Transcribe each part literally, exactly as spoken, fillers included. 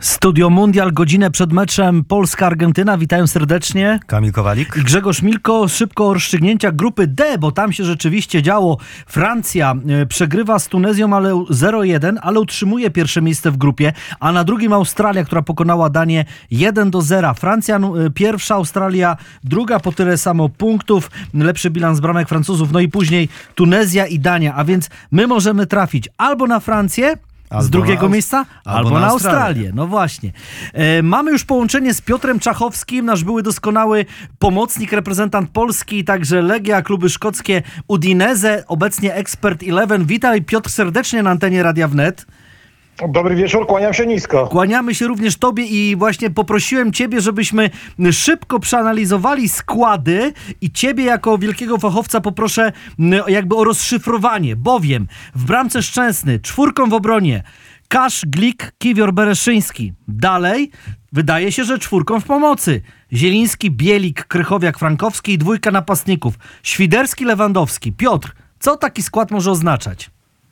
Studio Mundial, godzinę przed meczem Polska-Argentyna. Witają serdecznie. Kamil Kowalik I Grzegorz Milko. Szybko o rozstrzygnięcia grupy D, bo tam się rzeczywiście działo. Francja e, przegrywa z Tunezją ale zero jeden, ale utrzymuje pierwsze miejsce w grupie, a na drugim Australia, która pokonała Danię jeden do zera. Francja e, pierwsza, Australia druga, po tyle samo punktów. Lepszy bilans bramek Francuzów, no i później Tunezja i Dania, a więc my możemy trafić albo na Francję, z drugiego na, miejsca, albo, albo na, na Australię. Australię. No właśnie. E, mamy już połączenie z Piotrem Czachowskim, nasz były doskonały pomocnik, reprezentant Polski, także Legia, kluby szkockie, Udinese, obecnie Expert jedenaście. Witaj Piotr serdecznie na antenie Radia Wnet. Dobry wieczór, kłaniam się nisko. Kłaniamy się również Tobie i właśnie poprosiłem Ciebie, żebyśmy szybko przeanalizowali składy i Ciebie jako wielkiego fachowca poproszę jakby o rozszyfrowanie, bowiem w bramce Szczęsny, czwórką w obronie Kasz, Glik, Kiwior, Bereszyński. Dalej wydaje się, że czwórką w pomocy Zieliński, Bielik, Krychowiak, Frankowski i dwójka napastników Świderski, Lewandowski. Piotr, co taki skład może oznaczać?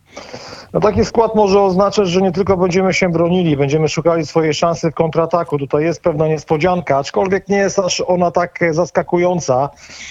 No taki skład może oznaczać, że nie tylko będziemy się bronili, będziemy szukali swojej szansy w kontrataku. Tutaj jest pewna niespodzianka, aczkolwiek nie jest aż ona tak zaskakująca,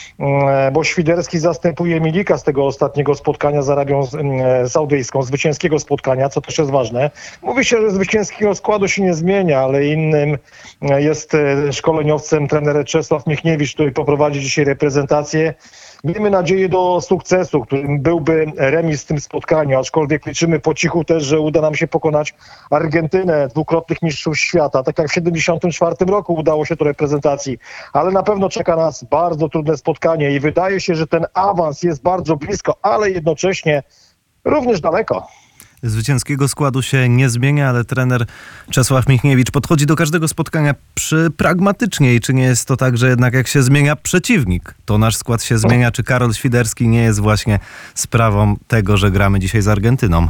bo Świderski zastępuje Milika z tego ostatniego spotkania z Arabią Saudyjską, zwycięskiego spotkania, co też jest ważne. Mówi się, że zwycięskiego składu się nie zmienia, ale innym jest szkoleniowcem trener Czesław Michniewicz, który poprowadzi dzisiaj reprezentację. Miejmy nadzieję do sukcesu, którym byłby remis w tym spotkaniu, aczkolwiek liczymy po cichu też, że uda nam się pokonać Argentynę, dwukrotnych mistrzów świata. Tak jak w siedemdziesiątym czwartym roku udało się to reprezentacji, ale na pewno czeka nas bardzo trudne spotkanie i wydaje się, że ten awans jest bardzo blisko, ale jednocześnie również daleko. Zwycięskiego składu się nie zmienia, ale trener Czesław Michniewicz podchodzi do każdego spotkania przy pragmatycznie. I czy nie jest to tak, że jednak jak się zmienia przeciwnik, to nasz skład się zmienia? Czy Karol Świderski nie jest właśnie sprawą tego, że gramy dzisiaj z Argentyną?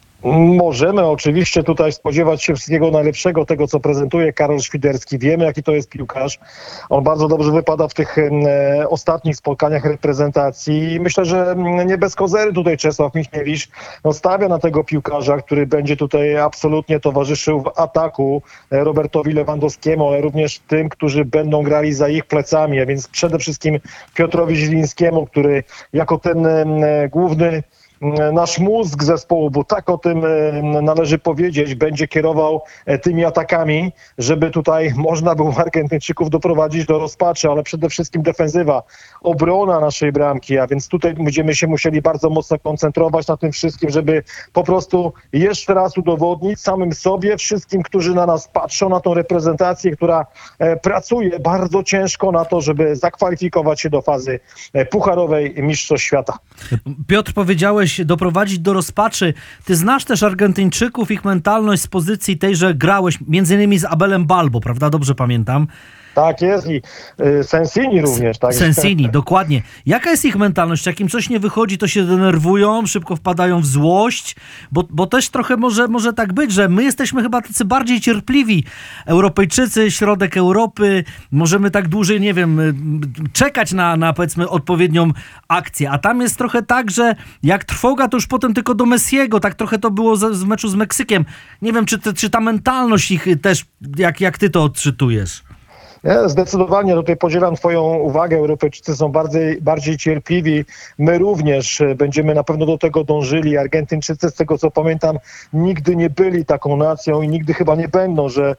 Możemy oczywiście tutaj spodziewać się wszystkiego najlepszego, tego co prezentuje Karol Świderski. Wiemy, jaki to jest piłkarz. On bardzo dobrze wypada w tych e, ostatnich spotkaniach reprezentacji. Myślę, że nie bez kozery tutaj Czesław Michniewicz no, stawia na tego piłkarza, który będzie tutaj absolutnie towarzyszył w ataku Robertowi Lewandowskiemu, ale również tym, którzy będą grali za ich plecami, a więc przede wszystkim Piotrowi Zielińskiemu, który jako ten e, główny nasz mózg zespołu, bo tak o tym należy powiedzieć, będzie kierował tymi atakami, żeby tutaj można było Argentyńczyków doprowadzić do rozpaczy, ale przede wszystkim defensywa, obrona naszej bramki, a więc tutaj będziemy się musieli bardzo mocno koncentrować na tym wszystkim, żeby po prostu jeszcze raz udowodnić samym sobie, wszystkim, którzy na nas patrzą, na tą reprezentację, która pracuje bardzo ciężko na to, żeby zakwalifikować się do fazy pucharowej Mistrzostw Świata. Piotr, powiedziałeś doprowadzić do rozpaczy. Ty znasz też Argentyńczyków, ich mentalność z pozycji tej, że grałeś między innymi z Abelem Balbo, prawda? Dobrze pamiętam. Tak jest i y, Sensini również. Tak? Sensini, dokładnie. Jaka jest ich mentalność? Jak im coś nie wychodzi, to się denerwują, szybko wpadają w złość, bo, bo też trochę może, może tak być, że my jesteśmy chyba tacy bardziej cierpliwi. Europejczycy, środek Europy, możemy tak dłużej, nie wiem, czekać na, na powiedzmy odpowiednią akcję, a tam jest trochę tak, że jak trwoga, to już potem tylko do Messiego, tak trochę to było z, z meczu z Meksykiem. Nie wiem, czy, te, czy ta mentalność ich też, jak, jak ty to odczytujesz? Ja zdecydowanie tutaj podzielam twoją uwagę. Europejczycy są bardziej, bardziej cierpliwi. My również będziemy na pewno do tego dążyli. Argentyńczycy, z tego co pamiętam, nigdy nie byli taką nacją i nigdy chyba nie będą, że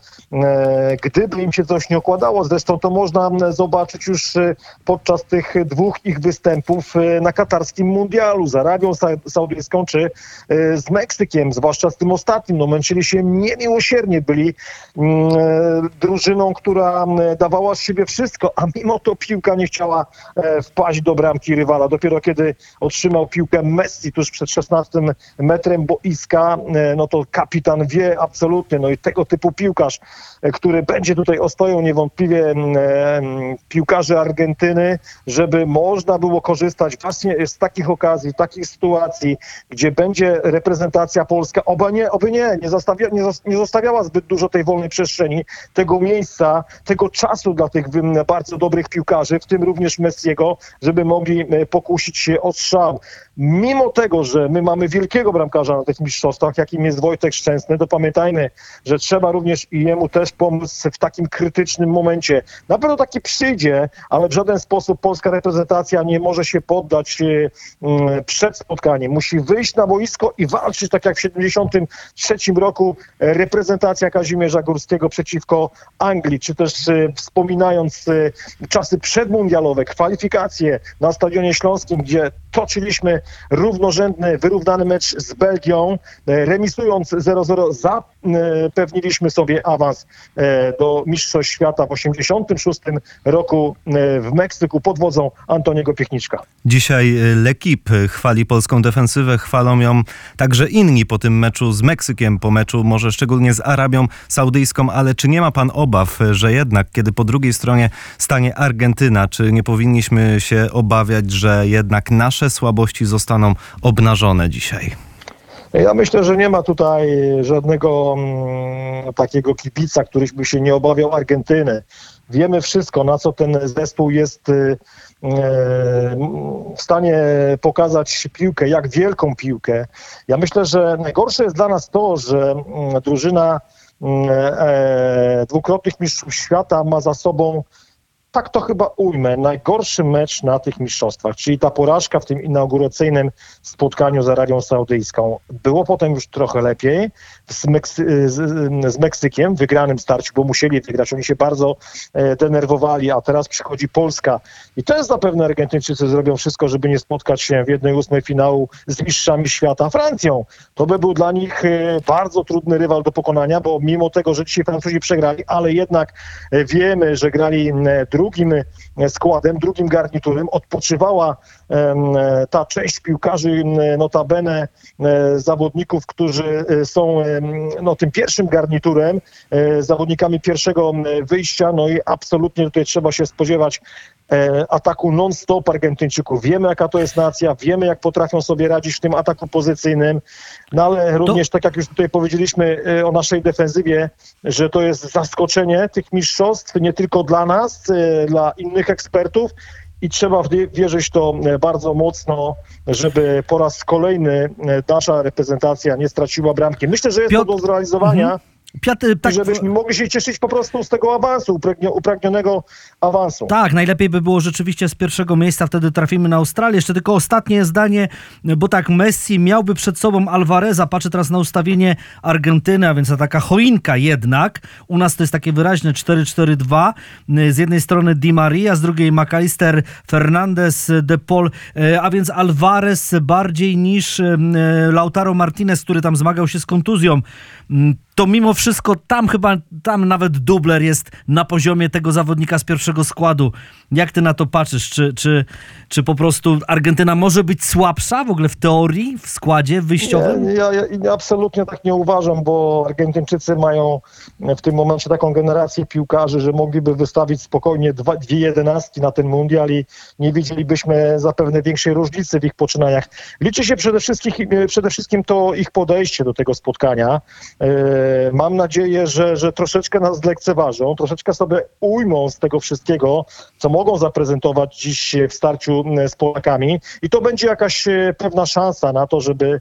e, gdyby im się coś nie układało, zresztą to można zobaczyć już podczas tych dwóch ich występów na katarskim mundialu z Arabią Saudyjską czy e, z Meksykiem, zwłaszcza z tym ostatnim. No męczyli się niemiłosiernie, byli e, drużyną, która dawała z siebie wszystko, a mimo to piłka nie chciała e, wpaść do bramki rywala. Dopiero kiedy otrzymał piłkę Messi tuż przed szesnastym metrem boiska, e, no to kapitan wie absolutnie, no i tego typu piłkarz, e, który będzie tutaj ostoją niewątpliwie e, piłkarzy Argentyny, żeby można było korzystać właśnie z takich okazji, takich sytuacji, gdzie będzie reprezentacja polska, oby nie, oby nie, nie, zostawia, nie, nie zostawiała zbyt dużo tej wolnej przestrzeni, tego miejsca, tego czasu, czasu dla tych bardzo dobrych piłkarzy, w tym również Messiego, żeby mogli pokusić się o strzał. Mimo tego, że my mamy wielkiego bramkarza na tych mistrzostwach, jakim jest Wojtek Szczęsny, to pamiętajmy, że trzeba również i jemu też pomóc w takim krytycznym momencie. Na pewno taki przyjdzie, ale w żaden sposób polska reprezentacja nie może się poddać przed spotkaniem. Musi wyjść na boisko i walczyć, tak jak w siedemdziesiątym trzecim roku reprezentacja Kazimierza Górskiego przeciwko Anglii, czy też wspominając czasy przedmundialowe, kwalifikacje na Stadionie Śląskim, gdzie toczyliśmy równorzędny, wyrównany mecz z Belgią, remisując zero zero, zapewniliśmy sobie awans do Mistrzostw Świata w osiemdziesiątym szóstym roku w Meksyku pod wodzą Antoniego Piechniczka. Dzisiaj L'Équipe chwali polską defensywę, chwalą ją także inni po tym meczu z Meksykiem, po meczu może szczególnie z Arabią Saudyjską, ale czy nie ma pan obaw, że jednak kiedy po drugiej stronie stanie Argentyna, czy nie powinniśmy się obawiać, że jednak nasze słabości zostaną obnażone dzisiaj? Ja myślę, że nie ma tutaj żadnego mm, takiego kibica, który by się nie obawiał Argentyny. Wiemy wszystko, na co ten zespół jest y, w stanie pokazać piłkę, jak wielką piłkę. Ja myślę, że najgorsze jest dla nas to, że drużyna e, dwukrotnych mistrzów świata ma za sobą, tak to chyba ujmę, najgorszy mecz na tych mistrzostwach, czyli ta porażka w tym inauguracyjnym spotkaniu z Arabią Saudyjską. Było potem już trochę lepiej z, Meksy- z, z Meksykiem, wygranym starciu, bo musieli wygrać. Oni się bardzo e, denerwowali, a teraz przychodzi Polska. I to jest zapewne Argentyńczycy zrobią wszystko, żeby nie spotkać się w jednej ósmej finału z mistrzami świata Francją. To by był dla nich e, bardzo trudny rywal do pokonania, bo mimo tego, że dzisiaj Francuzi przegrali, ale jednak e, wiemy, że grali e, drugim składem, drugim garniturem, odpoczywała e, ta część piłkarzy, notabene e, zawodników, którzy są e, no, tym pierwszym garniturem, e, zawodnikami pierwszego wyjścia, no i absolutnie tutaj trzeba się spodziewać e, ataku non-stop Argentyńczyków. Wiemy, jaka to jest nacja, wiemy, jak potrafią sobie radzić w tym ataku pozycyjnym, no ale również, tak jak już tutaj powiedzieliśmy e, o naszej defensywie, że to jest zaskoczenie tych mistrzostw, nie tylko dla nas, e, dla innych ekspertów, i trzeba wierzyć to bardzo mocno, żeby po raz kolejny nasza reprezentacja nie straciła bramki. Myślę, że jest Piotr... to do zrealizowania. Mhm. Piotr, tak, I żebyśmy mogli się cieszyć po prostu z tego awansu, upragnia, upragnionego awansu. Tak, najlepiej by było rzeczywiście z pierwszego miejsca, wtedy trafimy na Australię. Jeszcze tylko ostatnie zdanie, bo tak, Messi miałby przed sobą Alvareza, patrzę teraz na ustawienie Argentyny, a więc ta taka choinka jednak. U nas to jest takie wyraźne cztery cztery dwa. Z jednej strony Di Maria, z drugiej McAllister, Fernandez, De Paul, a więc Alvarez bardziej niż Lautaro Martinez, który tam zmagał się z kontuzją. To mimo wszystko tam chyba, tam nawet dubler jest na poziomie tego zawodnika z pierwszego składu. Jak ty na to patrzysz? Czy, czy, czy po prostu Argentyna może być słabsza w ogóle w teorii, w składzie wyjściowym? Nie, ja, ja, ja absolutnie tak nie uważam, bo Argentyńczycy mają w tym momencie taką generację piłkarzy, że mogliby wystawić spokojnie dwa, dwie jedenastki na ten mundial i nie widzielibyśmy zapewne większej różnicy w ich poczynaniach. Liczy się przede wszystkim, przede wszystkim to ich podejście do tego spotkania. Mam nadzieję, że, że troszeczkę nas lekceważą, troszeczkę sobie ujmą z tego wszystkiego, co mogą zaprezentować dziś w starciu z Polakami, i to będzie jakaś pewna szansa na to, żeby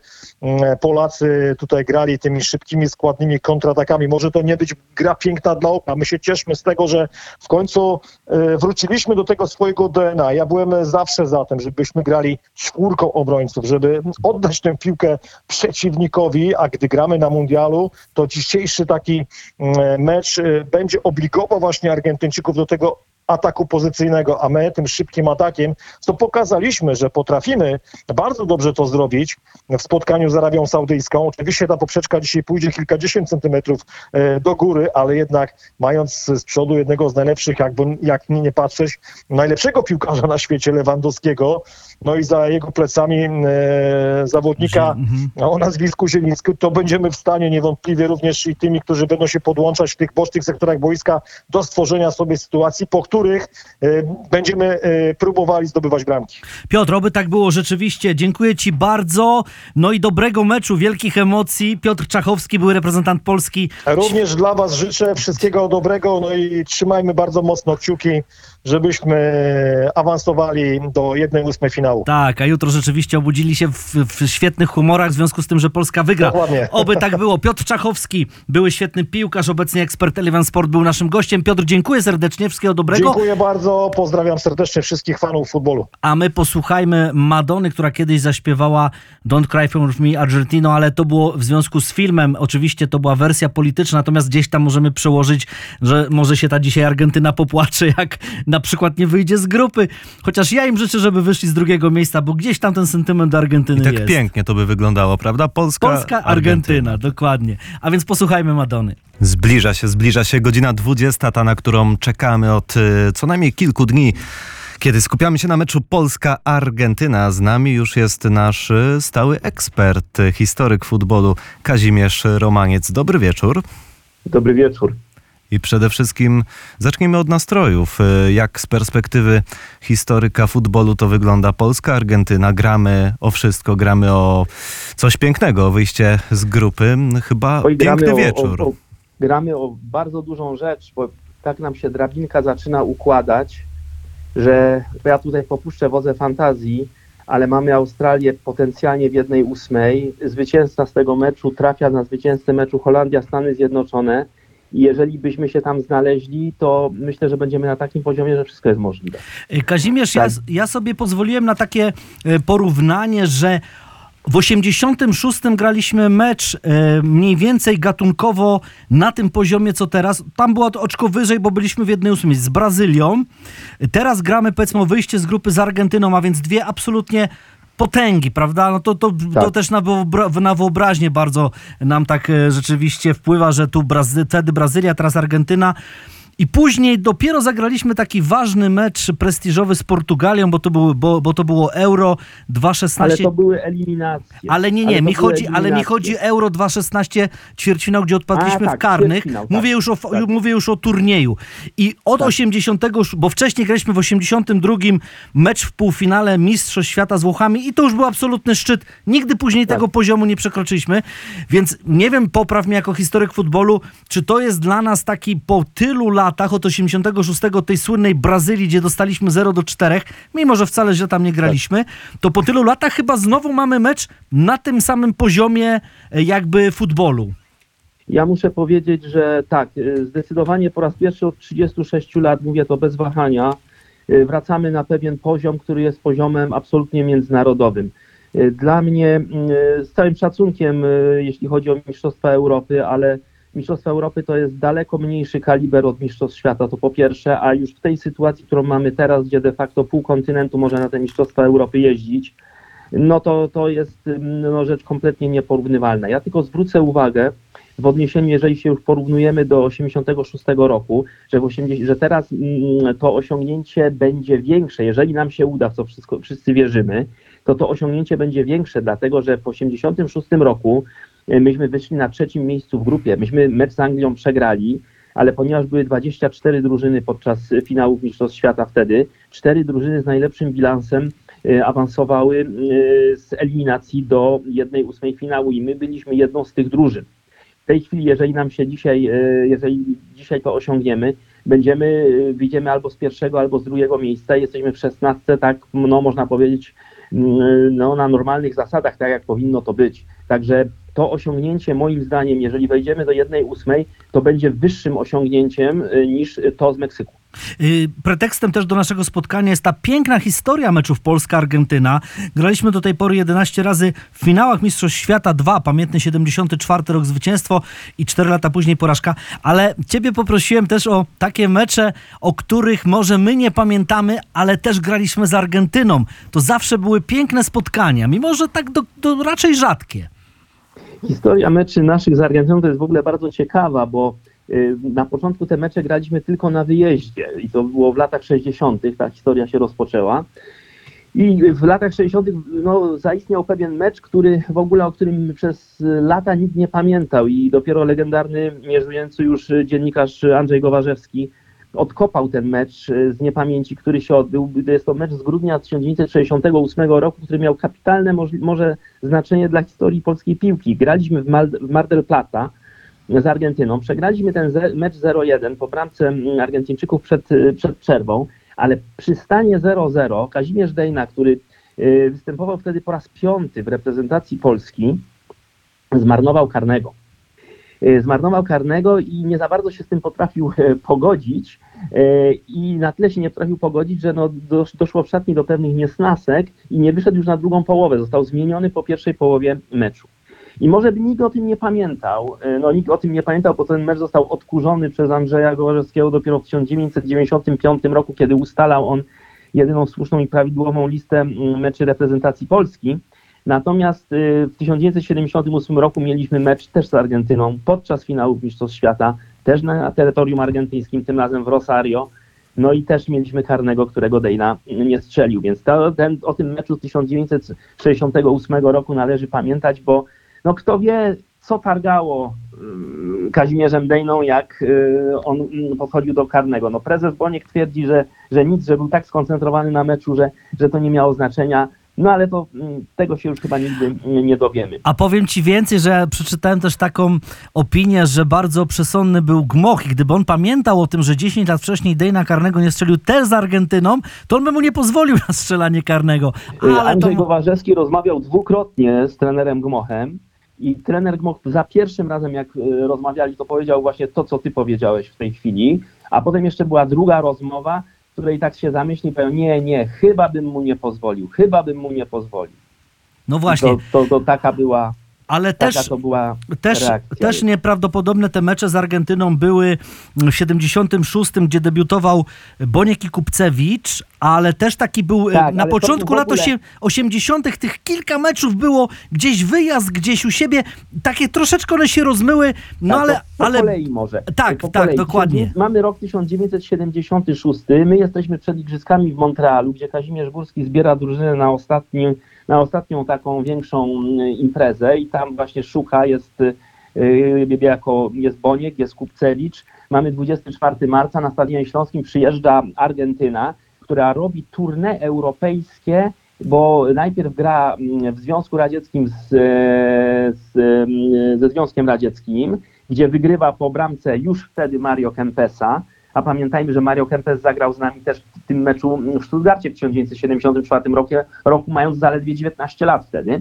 Polacy tutaj grali tymi szybkimi, składnymi kontratakami. Może to nie być gra piękna dla oka. My się cieszmy z tego, że w końcu wróciliśmy do tego swojego D N A. Ja byłem zawsze za tym, żebyśmy grali czwórką obrońców, żeby oddać tę piłkę przeciwnikowi, a gdy gramy na mundialu, to dzisiejszy taki mecz będzie obligował właśnie Argentyńczyków do tego ataku pozycyjnego, a my tym szybkim atakiem, co pokazaliśmy, że potrafimy bardzo dobrze to zrobić w spotkaniu z Arabią Saudyjską. Oczywiście ta poprzeczka dzisiaj pójdzie kilkadziesiąt centymetrów do góry, ale jednak mając z przodu jednego z najlepszych, jakby, jak nie patrzeć, najlepszego piłkarza na świecie, Lewandowskiego, no i za jego plecami e, zawodnika mm-hmm. o nazwisku Zielińskim, to będziemy w stanie niewątpliwie również i tymi, którzy będą się podłączać w tych bocznych sektorach boiska do stworzenia sobie sytuacji, po których y, będziemy y, próbowali zdobywać bramki. Piotr, oby tak było rzeczywiście. Dziękuję Ci bardzo. No i dobrego meczu, wielkich emocji. Piotr Czachowski, były reprezentant Polski. Również dla Was życzę wszystkiego dobrego, no i trzymajmy bardzo mocno kciuki, żebyśmy awansowali do jednej ósmej finału. Tak, a jutro rzeczywiście obudzili się w, w świetnych humorach w związku z tym, że Polska wygra. Dokładnie. Oby tak było. Piotr Czachowski, były świetny piłkarz, obecnie ekspert Eleven Sport, był naszym gościem. Piotr, dziękuję serdecznie, wszystkiego dobrego. Dziękuję bardzo, pozdrawiam serdecznie wszystkich fanów futbolu. A my posłuchajmy Madony, która kiedyś zaśpiewała Don't Cry For Me Argentino, ale to było w związku z filmem. Oczywiście to była wersja polityczna, natomiast gdzieś tam możemy przełożyć, że może się ta dzisiaj Argentyna popłacze, jak na przykład nie wyjdzie z grupy. Chociaż ja im życzę, żeby wyszli z drugiego miejsca, bo gdzieś tam ten sentyment do Argentyny I tak jest. pięknie to by wyglądało, prawda? Polska, Polska, Argentyna, Argentyna. dokładnie. A więc posłuchajmy Madony. Zbliża się, zbliża się godzina dwudziesta, ta, na którą czekamy od y, co najmniej kilku dni, kiedy skupiamy się na meczu Polska-Argentyna. Z nami już jest nasz y, stały ekspert, y, historyk futbolu Kazimierz Romaniec. Dobry wieczór. Dobry wieczór. I przede wszystkim zacznijmy od nastrojów. Y, Jak z perspektywy historyka futbolu to wygląda Polska, Argentyna? Gramy o wszystko, gramy o coś pięknego, o wyjście z grupy. Chyba Oj, piękny gramy wieczór. O, o, gramy o bardzo dużą rzecz, bo tak nam się drabinka zaczyna układać, że ja tutaj popuszczę wodze fantazji, ale mamy Australię potencjalnie w jednej ósmej. Zwycięzca z tego meczu trafia na zwycięzcę meczu Holandia-Stany Zjednoczone. I jeżeli byśmy się tam znaleźli, to myślę, że będziemy na takim poziomie, że wszystko jest możliwe. Kazimierz, Tak. ja, ja sobie pozwoliłem na takie e, porównanie, że w osiemdziesiątym szóstym graliśmy mecz e, mniej więcej gatunkowo na tym poziomie, co teraz. Tam było to oczko wyżej, bo byliśmy w jednej ósmej z Brazylią. Teraz gramy, powiedzmy, o wyjście z grupy z Argentyną, a więc dwie absolutnie potęgi, prawda? No to, to, Tak. to też na, wyobra- na wyobraźnię bardzo nam tak e, rzeczywiście wpływa, że tu Brazy- wtedy Brazylia, teraz Argentyna. I później dopiero zagraliśmy taki ważny mecz prestiżowy z Portugalią, bo to, było, bo, bo to było Euro dwa Ale szesnaście. to były eliminacje. Ale nie, nie, Ale to mi były chodzi, ale mi eliminacje. chodzi Euro dwa szesnaście ćwierćfinał, gdzie odpadliśmy A, tak, w karnych. ćwierćfinał, tak. Mówię już o, Tak. mówię już o turnieju. I od Tak. osiemdziesiątego, bo wcześniej graliśmy w osiemdziesiątym drugim mecz w półfinale Mistrzostw Świata z Włochami i to już był absolutny szczyt. Nigdy później Tak. tego poziomu nie przekroczyliśmy. Więc nie wiem, popraw mnie jako historyk futbolu, czy to jest dla nas taki po tylu latach, od osiemdziesiątego szóstego tej słynnej Brazylii, gdzie dostaliśmy zero do czterech, mimo że wcale źle tam nie graliśmy, to po tylu latach chyba znowu mamy mecz na tym samym poziomie e, jakby futbolu. Ja muszę powiedzieć, że tak, y, zdecydowanie po raz pierwszy od trzydziestu sześciu lat, mówię to bez wahania, y, wracamy na pewien poziom, który jest poziomem absolutnie międzynarodowym. Y, Dla mnie, y, z całym szacunkiem, y, jeśli chodzi o Mistrzostwa Europy, ale Mistrzostwa Europy to jest daleko mniejszy kaliber od Mistrzostw Świata, to po pierwsze, a już w tej sytuacji, którą mamy teraz, gdzie de facto pół kontynentu może na te Mistrzostwa Europy jeździć, no to, to jest no, rzecz kompletnie nieporównywalna. Ja tylko zwrócę uwagę w odniesieniu, jeżeli się już porównujemy do osiemdziesiątego szóstego roku, że, w osiemdziesiątym, że teraz mm, to osiągnięcie będzie większe, jeżeli nam się uda, w co wszystko, wszyscy wierzymy, to to osiągnięcie będzie większe, dlatego że w osiemdziesiątym szóstym roku y, myśmy wyszli na trzecim miejscu w grupie. Myśmy mecz z Anglią przegrali, ale ponieważ były dwadzieścia cztery drużyny podczas finałów Mistrzostw Świata wtedy, cztery drużyny z najlepszym bilansem y, awansowały y, z eliminacji do jednej ósmej finału i my byliśmy jedną z tych drużyn. W tej chwili, jeżeli nam się dzisiaj, y, jeżeli dzisiaj to osiągniemy, będziemy, y, wyjdziemy albo z pierwszego, albo z drugiego miejsca. Jesteśmy w szesnastce, tak, no można powiedzieć, y, no, na normalnych zasadach, tak jak powinno to być. Także to osiągnięcie, moim zdaniem, jeżeli wejdziemy do jednej ósmej, to będzie wyższym osiągnięciem y, niż to z Meksyku. Yy, Pretekstem też do naszego spotkania jest ta piękna historia meczów Polska-Argentyna. Graliśmy do tej pory jedenaście razy w finałach Mistrzostw Świata, dwa, pamiętny siedemdziesiąty czwarty rok zwycięstwo i cztery lata później porażka, ale ciebie poprosiłem też o takie mecze, o których może my nie pamiętamy, ale też graliśmy z Argentyną. To zawsze były piękne spotkania, mimo że tak do, do raczej rzadkie. Historia meczy naszych z Argentyną to jest w ogóle bardzo ciekawa, bo y, na początku te mecze graliśmy tylko na wyjeździe i to było w latach sześćdziesiątych, ta historia się rozpoczęła. I w latach sześćdziesiątych no, zaistniał pewien mecz, który w ogóle o którym przez lata nikt nie pamiętał i dopiero legendarny, nieżyjący już dziennikarz Andrzej Gowarzewski odkopał ten mecz z niepamięci, który się odbył. Jest to mecz z grudnia tysiąc dziewięćset sześćdziesiątego ósmego roku, który miał kapitalne może znaczenie dla historii polskiej piłki. Graliśmy w, Mal w Mar del Plata z Argentyną. Przegraliśmy ten mecz zero jeden po bramce Argentyńczyków przed, przed przerwą, ale przy stanie zero zero Kazimierz Dejna, który występował wtedy po raz piąty w reprezentacji Polski, zmarnował karnego. Zmarnował karnego i nie za bardzo się z tym potrafił pogodzić i na tyle się nie potrafił pogodzić, że no doszło w szatni do pewnych niesnasek i nie wyszedł już na drugą połowę. Został zmieniony po pierwszej połowie meczu. I może by nikt o tym nie pamiętał, no nikt o tym nie pamiętał, bo ten mecz został odkurzony przez Andrzeja Gołażewskiego dopiero w tysiąc dziewięćset dziewięćdziesiątym piątym roku, kiedy ustalał on jedyną słuszną i prawidłową listę meczy reprezentacji Polski. Natomiast w tysiąc dziewięćset siedemdziesiątym ósmym roku mieliśmy mecz też z Argentyną podczas finałów Mistrzostw Świata, też na terytorium argentyńskim, tym razem w Rosario. No i też mieliśmy karnego, którego Dejna nie strzelił, więc to, ten, o tym meczu z tysiąc dziewięćset sześćdziesiątego ósmego roku należy pamiętać, bo no kto wie, co targało Kazimierzem Dejną, jak on podchodził do karnego. No prezes Boniek twierdzi, że, że nic, że był tak skoncentrowany na meczu, że, że to nie miało znaczenia. No ale to tego się już chyba nigdy nie dowiemy. A powiem ci więcej, że przeczytałem też taką opinię, że bardzo przesądny był Gmoch i gdyby on pamiętał o tym, że dziesięć lat wcześniej Dejna karnego nie strzelił też z Argentyną, to on by mu nie pozwolił na strzelanie karnego. Ale Andrzej to... Gołażewski rozmawiał dwukrotnie z trenerem Gmochem i trener Gmoch za pierwszym razem, jak rozmawiali, to powiedział właśnie to, co ty powiedziałeś w tej chwili, a potem jeszcze była druga rozmowa, w której tak się zamyśli i powiedział, nie, nie, chyba bym mu nie pozwolił, chyba bym mu nie pozwolił. No właśnie. To, to, to taka była... Ale Taka też, to była też, też nieprawdopodobne te mecze z Argentyną były w siedemdziesiątym szóstym, gdzie debiutował Boniek i Kupcewicz, ale też taki był tak, na początku ogóle... lat osiemdziesiątych tych kilka meczów było gdzieś wyjazd, gdzieś u siebie, takie troszeczkę one się rozmyły, no tak, ale... Po, po ale... kolei może. Tak, po tak, kolei. dokładnie. Mamy rok tysiąc dziewięćset siedemdziesiąty szósty, my jesteśmy przed Igrzyskami w Montrealu, gdzie Kazimierz Górski zbiera drużynę na ostatnim na ostatnią taką większą imprezę i tam właśnie szuka, jest, yy, jako, jest Boniek, jest Kupcewicz. Mamy dwudziestego czwartego marca, na Stadionie Śląskim przyjeżdża Argentyna, która robi tournée europejskie, bo najpierw gra w Związku Radzieckim z, z, ze Związkiem Radzieckim, gdzie wygrywa po bramce już wtedy Mario Kempesa, a pamiętajmy, że Mario Kempes zagrał z nami też w tym meczu w Stuttgarcie w tysiąc dziewięćset siedemdziesiątym czwartym roku, roku mając zaledwie dziewiętnaście lat wtedy.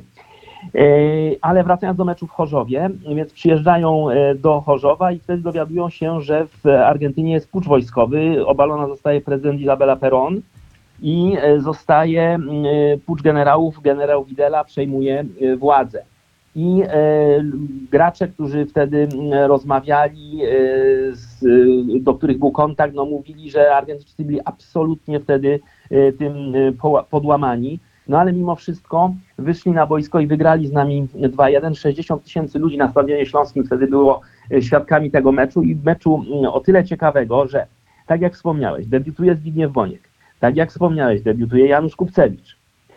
Ale wracając do meczu w Chorzowie, więc przyjeżdżają do Chorzowa i wtedy dowiadują się, że w Argentynie jest pucz wojskowy, obalona zostaje prezydent Isabela Perón i zostaje pucz generałów, generał Videla przejmuje władzę. I e, gracze, którzy wtedy rozmawiali, e, z, do których był kontakt, no mówili, że Argentyńczycy byli absolutnie wtedy e, tym e, podłamani. No ale mimo wszystko wyszli na boisko i wygrali z nami dwa jeden. sześćdziesiąt tysięcy ludzi na Stadionie Śląskim wtedy było świadkami tego meczu i meczu o tyle ciekawego, że tak jak wspomniałeś, debiutuje Zbigniew Boniek, tak jak wspomniałeś, debiutuje Janusz Kupcewicz,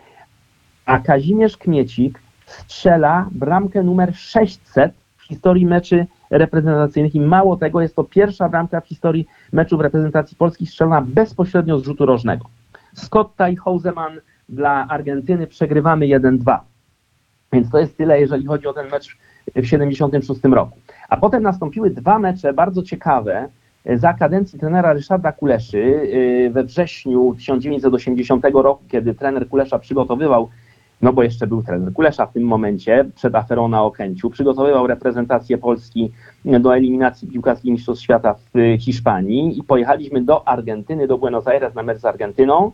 a Kazimierz Kmiecik strzela bramkę numer sześćset w historii meczy reprezentacyjnych i mało tego, jest to pierwsza bramka w historii meczów reprezentacji Polski strzelona bezpośrednio z rzutu rożnego. Scotta i Houseman dla Argentyny, przegrywamy jeden dwa. Więc to jest tyle, jeżeli chodzi o ten mecz w siedemdziesiątym szóstym roku. A potem nastąpiły dwa mecze bardzo ciekawe za kadencji trenera Ryszarda Kuleszy we wrześniu tysiąc dziewięćset osiemdziesiątego roku, kiedy trener Kulesza przygotowywał, no bo jeszcze był trener Kulesza w tym momencie, przed aferą na Okęciu, przygotowywał reprezentację Polski do eliminacji piłkarskich Mistrzostw Świata w Hiszpanii i pojechaliśmy do Argentyny, do Buenos Aires na mecz z Argentyną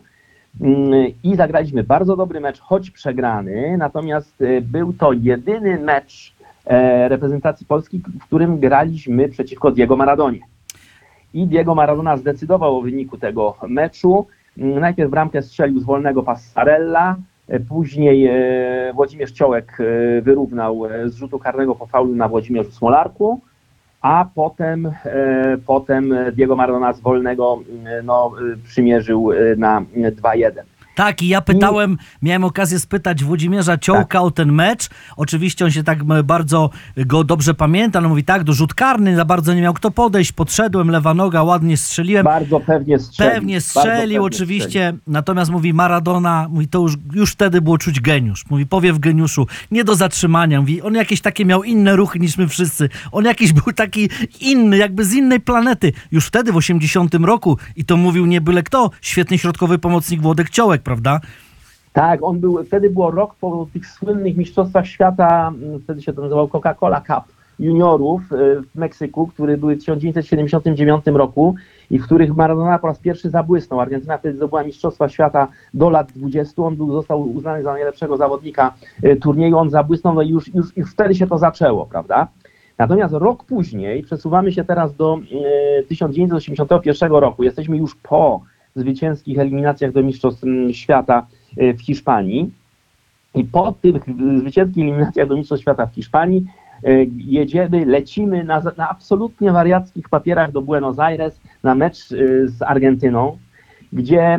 i zagraliśmy bardzo dobry mecz, choć przegrany, natomiast był to jedyny mecz reprezentacji Polski, w którym graliśmy przeciwko Diego Maradonie. I Diego Maradona zdecydował o wyniku tego meczu. Najpierw bramkę strzelił z wolnego Passarella, później Włodzimierz Ciołek wyrównał z rzutu karnego po faulu na Włodzimierzu Smolarku, a potem, potem Diego Maradona z wolnego no, przymierzył na dwa jeden. Tak, i ja pytałem, miałem okazję spytać Włodzimierza Ciołka tak. o ten mecz. Oczywiście on się tak bardzo go dobrze pamięta. No mówi tak, do rzut karny, za bardzo nie miał kto podejść. Podszedłem, lewa noga, ładnie strzeliłem. Bardzo pewnie strzelił. Pewnie strzelił, pewnie oczywiście. Strzelił. Natomiast mówi Maradona, mówi, to już, już wtedy było czuć geniusz. Mówi, powiew geniuszu, nie do zatrzymania. Mówi, on jakieś takie miał inne ruchy niż my wszyscy. On jakiś był taki inny, jakby z innej planety. Już wtedy w osiemdziesiątym roku i to mówił nie byle kto, świetny środkowy pomocnik Włodek Ciołek, prawda? Tak, on był, wtedy było rok po tych słynnych mistrzostwach świata, wtedy się to nazywał Coca-Cola Cup juniorów w Meksyku, które były w tysiąc dziewięćset siedemdziesiątym dziewiątym roku i w których Maradona po raz pierwszy zabłysnął. Argentyna wtedy zdobyła mistrzostwa świata do lat dwudziestu. On był, został uznany za najlepszego zawodnika turnieju, on zabłysnął, no i już, już, już wtedy się to zaczęło, prawda? Natomiast rok później, przesuwamy się teraz do e, tysiąc dziewięćset osiemdziesiątego pierwszego roku, jesteśmy już po zwycięskich eliminacjach do Mistrzostw Świata w Hiszpanii i po tych zwycięskich eliminacjach do Mistrzostw Świata w Hiszpanii jedziemy, lecimy na, na absolutnie wariackich papierach do Buenos Aires na mecz z Argentyną, gdzie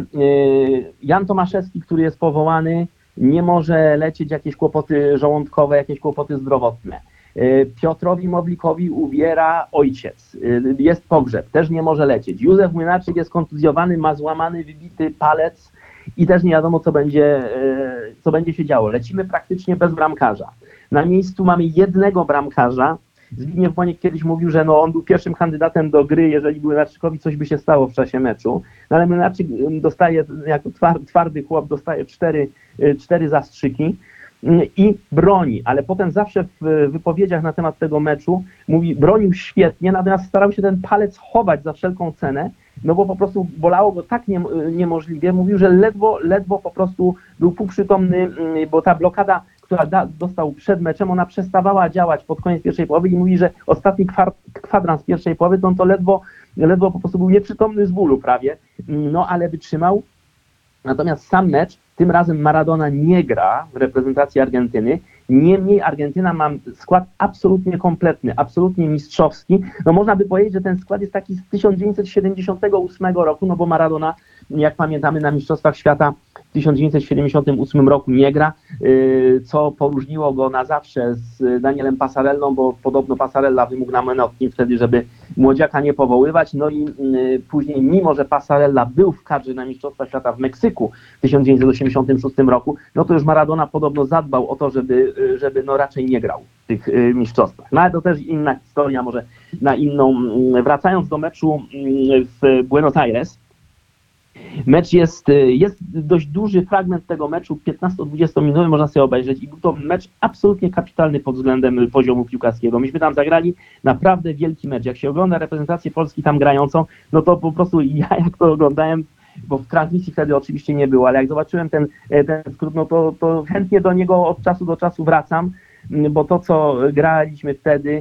Jan Tomaszewski, który jest powołany, nie może lecieć, jakieś kłopoty żołądkowe, jakieś kłopoty zdrowotne. Piotrowi Mowlikowi ubiera ojciec, jest pogrzeb, też nie może lecieć. Józef Młynarczyk jest kontuzjowany, ma złamany, wybity palec i też nie wiadomo, co będzie, co będzie się działo. Lecimy praktycznie bez bramkarza. Na miejscu mamy jednego bramkarza. Zbigniew Boniek kiedyś mówił, że no on był pierwszym kandydatem do gry, jeżeli Młynarczykowi coś by się stało w czasie meczu. No ale Młynarczyk dostaje, jako twardy chłop, dostaje cztery, cztery zastrzyki i broni, ale potem zawsze w wypowiedziach na temat tego meczu mówi, bronił świetnie, natomiast starał się ten palec chować za wszelką cenę, no bo po prostu bolało go tak nie, niemożliwie. Mówił, że ledwo, ledwo po prostu był półprzytomny, bo ta blokada, która da, dostał przed meczem, ona przestawała działać pod koniec pierwszej połowy i mówi, że ostatni kwar, kwadrans pierwszej połowy, to on to ledwo, ledwo po prostu był nieprzytomny z bólu prawie, no ale wytrzymał. Natomiast sam mecz, tym razem Maradona nie gra w reprezentacji Argentyny, niemniej Argentyna ma skład absolutnie kompletny, absolutnie mistrzowski. No można by powiedzieć, że ten skład jest taki z tysiąc dziewięćset siedemdziesiątego ósmego roku, no bo Maradona, jak pamiętamy, na Mistrzostwach Świata w tysiąc dziewięćset siedemdziesiątym ósmym roku nie gra, co poróżniło go na zawsze z Danielem Passarellą, bo podobno Passarella wymógł na Menotti wtedy, żeby młodziaka nie powoływać. No i później, mimo że Passarella był w kadrze na Mistrzostwach Świata w Meksyku w tysiąc dziewięćset osiemdziesiątym szóstym roku, no to już Maradona podobno zadbał o to, żeby, żeby no raczej nie grał w tych mistrzostwach. No ale to też inna historia, może na inną. Wracając do meczu w Buenos Aires, mecz jest, jest dość duży fragment tego meczu, piętnasto-dwudziestominutowy, można sobie obejrzeć i był to mecz absolutnie kapitalny pod względem poziomu piłkarskiego. Myśmy tam zagrali naprawdę wielki mecz. Jak się ogląda reprezentację Polski tam grającą, no to po prostu ja jak to oglądałem, bo w transmisji wtedy oczywiście nie było, ale jak zobaczyłem ten, ten skrót, no to, to chętnie do niego od czasu do czasu wracam, bo to, co graliśmy wtedy,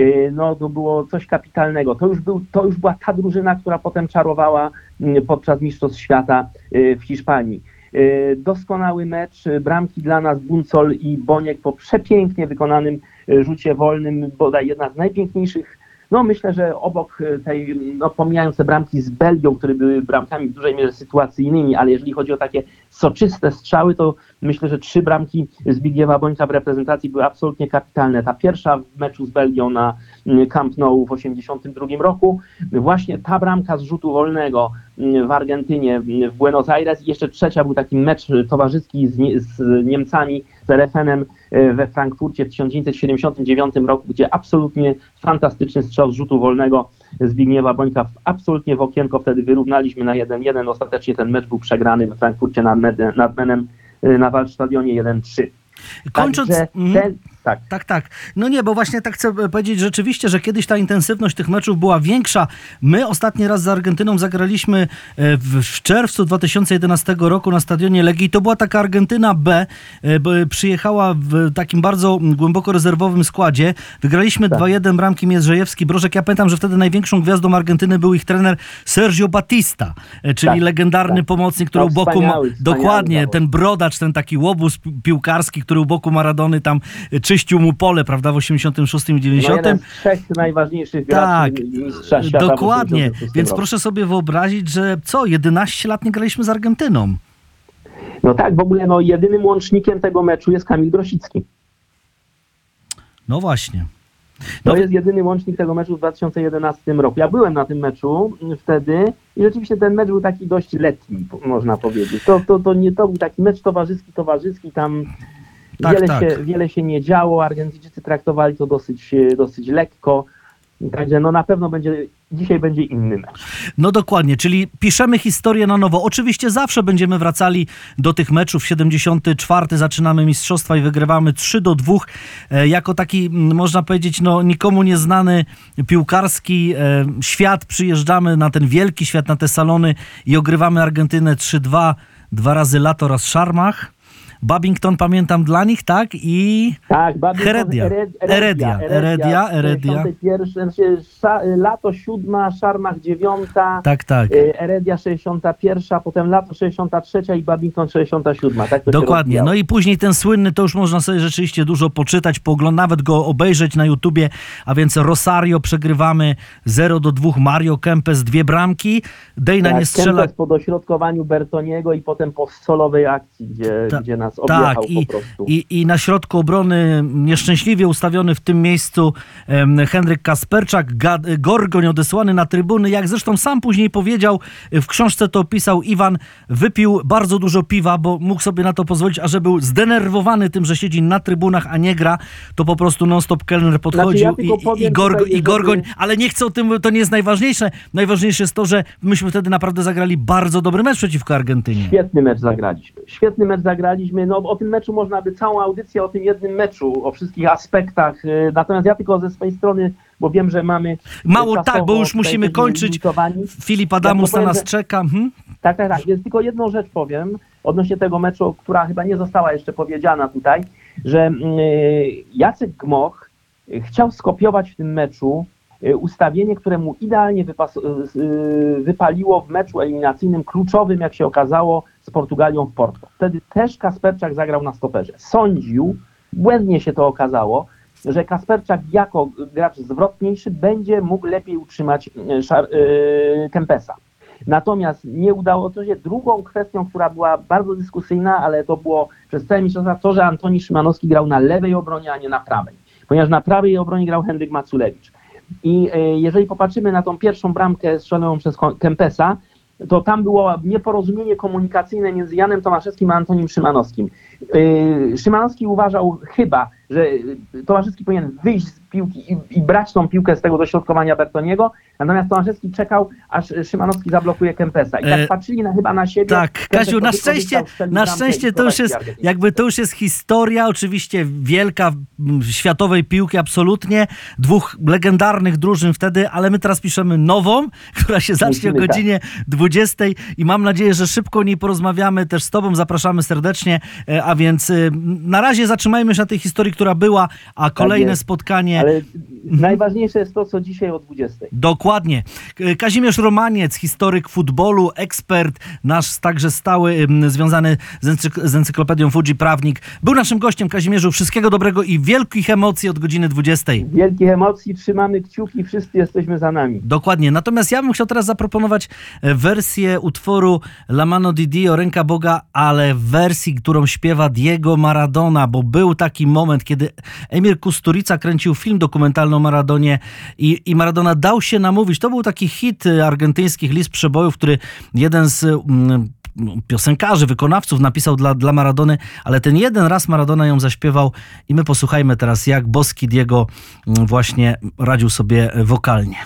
no to było coś kapitalnego. To już, był, to już była ta drużyna, która potem czarowała podczas Mistrzostw Świata w Hiszpanii. Doskonały mecz, bramki dla nas, Buncol i Boniek po przepięknie wykonanym rzucie wolnym, bodaj jedna z najpiękniejszych. No myślę, że obok tej, no pomijając te bramki z Belgią, które były bramkami w dużej mierze sytuacyjnymi, ale jeżeli chodzi o takie soczyste strzały, to myślę, że trzy bramki Zbigniewa Bońka w reprezentacji były absolutnie kapitalne. Ta pierwsza w meczu z Belgią na Camp Nou w osiemdziesiątym drugim roku, właśnie ta bramka z rzutu wolnego w Argentynie, w Buenos Aires i jeszcze trzecia był taki mecz towarzyski z, Nie- z Niemcami, z R F N-em we Frankfurcie w tysiąc dziewięćset siedemdziesiątym dziewiątym roku, gdzie absolutnie fantastyczny strzał z rzutu wolnego Zbigniewa Bońka, absolutnie w okienko, wtedy wyrównaliśmy na jeden jeden, ostatecznie ten mecz był przegrany we Frankfurcie nad, Med- nad Menem na Waldstadionie jeden trzy. Kończąc... Także ten, tak. Tak, tak. No nie, bo właśnie tak chcę powiedzieć rzeczywiście, że kiedyś ta intensywność tych meczów była większa. My ostatni raz z Argentyną zagraliśmy w, w czerwcu dwa tysiące jedenastego roku na stadionie Legii. To była taka Argentyna B. Przyjechała w takim bardzo głęboko rezerwowym składzie. Wygraliśmy tak. dwa jeden, bramki Mierzejewski, Brożek. Ja pamiętam, że wtedy największą gwiazdą Argentyny był ich trener Sergio Batista, czyli tak, legendarny tak. pomocnik, który no, u boku... wspaniały, ma... Dokładnie, wspaniały ten brodacz, ten taki łobuz piłkarski, który u boku Maradony tam czyścił mu pole, prawda, w osiemdziesiątym szóstym i dziewięćdziesiątym. No jeden z trzech najważniejszych graczy tak, mistrza świata. Dokładnie, więc roku. proszę sobie wyobrazić, że co, jedenaście lat nie graliśmy z Argentyną. No tak, w ogóle no, jedynym łącznikiem tego meczu jest Kamil Grosicki. No właśnie. To No. jest jedyny łącznik tego meczu w dwa tysiące jedenastym roku. Ja byłem na tym meczu wtedy i rzeczywiście ten mecz był taki dość letni, można powiedzieć. To, to, to nie to był taki mecz towarzyski, towarzyski, tam Tak, wiele, tak. Się, wiele się nie działo, Argentyńczycy traktowali to dosyć, dosyć lekko. Także no na pewno będzie, dzisiaj będzie inny mecz. No dokładnie, czyli piszemy historię na nowo. Oczywiście zawsze będziemy wracali do tych meczów. siedemdziesiąty czwarty zaczynamy mistrzostwa i wygrywamy trzy do dwóch. E, jako taki, m, można powiedzieć, no nikomu nieznany piłkarski e, świat. Przyjeżdżamy na ten wielki świat, na te salony i ogrywamy Argentynę trzy dwa. Dwa razy Lato, raz Szarmach. Babington pamiętam dla nich, tak? I Tak, Babington, Heredia. Heredia, Heredia, Heredia, Heredia. Znaczy, sza- lato siódma, Szarmach dziewiąta, tak, tak. y, Heredia sześćdziesiąta pierwsza, potem lato sześćdziesiąta trzecia i Babington sześćdziesiąta siódma. Tak to się Dokładnie. rozwijało. No i później ten słynny, to już można sobie rzeczywiście dużo poczytać, pooglądać, nawet go obejrzeć na YouTubie, a więc Rosario przegrywamy zero do dwóch, Mario Kempes dwie bramki, Dejna Tak, nie strzela. Kempes po dośrodkowaniu Bertoniego i potem po solowej akcji, gdzie, Ta- gdzie nas objechał Tak, i, po prostu. i, i na środku obrony nieszczęśliwie ustawiony w tym miejscu em, Henryk Kasperczak, Gad, Gorgoń odesłany na trybuny, jak zresztą sam później powiedział, w książce to opisał Iwan, wypił bardzo dużo piwa, bo mógł sobie na to pozwolić, a że był zdenerwowany tym, że siedzi na trybunach, a nie gra, to po prostu non-stop kelner podchodził Znaczy, ja tylko i, i, powiem Gorgo, tutaj, i Gorgoń, żeby- ale nie chcę o tym, to nie jest najważniejsze. Najważniejsze jest to, że myśmy wtedy naprawdę zagrali bardzo dobry mecz przeciwko Argentynie. Świetny mecz zagraliśmy. Świetny mecz zagraliśmy. No, o tym meczu można by całą audycję o tym jednym meczu, o wszystkich aspektach. y, Natomiast ja tylko ze swojej strony, bo wiem, że mamy Mało czasowo tak, bo już tutaj musimy jesteśmy kończyć. limitowani. Filip Adamus Ja na powiem, nas że- czeka. Mhm. Tak, tak, tak. Więc tylko jedną rzecz powiem odnośnie tego meczu, która chyba nie została jeszcze powiedziana tutaj, że y, Jacek Gmoch y, chciał skopiować w tym meczu y, ustawienie, które mu idealnie wypas- y, y, wypaliło w meczu eliminacyjnym, kluczowym, jak się okazało, z Portugalią w Porto. Wtedy też Kasperczak zagrał na stoperze. Sądził, błędnie się to okazało, że Kasperczak jako gracz zwrotniejszy będzie mógł lepiej utrzymać y, Szar- y, Kempesa. Natomiast nie udało to się. Drugą kwestią, która była bardzo dyskusyjna, ale to było przez całe mistrzostwa, to, że Antoni Szymanowski grał na lewej obronie, a nie na prawej. Ponieważ na prawej obronie grał Henryk Maculewicz. I e, jeżeli popatrzymy na tą pierwszą bramkę strzeloną przez Ko- Kempesa, to tam było nieporozumienie komunikacyjne między Janem Tomaszewskim a Antonim Szymanowskim. Yy, Szymanowski uważał chyba, że Tomaszewski powinien wyjść z piłki i, i brać tą piłkę z tego dośrodkowania Bertoniego, natomiast Tomaszewski czekał, aż Szymanowski zablokuje Kempesa. I tak E, patrzyli na, chyba na siebie. Tak, Kempes Kaziu, na to szczęście, wykorzystał, strzelił na bramkę szczęście i to już prowadzi jest, Argentyńczyków. jakby to już jest historia, oczywiście wielka, m, światowej piłki, absolutnie, dwóch legendarnych drużyn wtedy, ale my teraz piszemy nową, która się zacznie o Musimy, godzinie dwudziestej i mam nadzieję, że szybko o niej porozmawiamy też z tobą, zapraszamy serdecznie, e, a więc e, na razie zatrzymajmy się na tej historii, która była, a kolejne jest. spotkanie... Ale najważniejsze jest to, co dzisiaj o dwudziestej. Dokładnie. K- Kazimierz Romaniec, historyk futbolu, ekspert, nasz także stały, ym, związany z, encyk- z encyklopedią Fuji prawnik, był naszym gościem. Kazimierzu, wszystkiego dobrego i wielkich emocji od godziny dwudziestej. Wielkich emocji, trzymamy kciuki, wszyscy jesteśmy za nami. Dokładnie. Natomiast ja bym chciał teraz zaproponować e, wersję utworu La Mano di Dio, Ręka Boga, ale w wersji, którą śpiewa Diego Maradona, bo był taki moment, kiedy Emir Kusturica kręcił film dokumentalny o Maradonie i, i Maradona dał się namówić. To był taki hit e, argentyńskich list przebojów, który jeden z mm, piosenkarzy, wykonawców napisał dla, dla Maradony, ale ten jeden raz Maradona ją zaśpiewał i my posłuchajmy teraz, jak boski Diego mm, właśnie radził sobie wokalnie.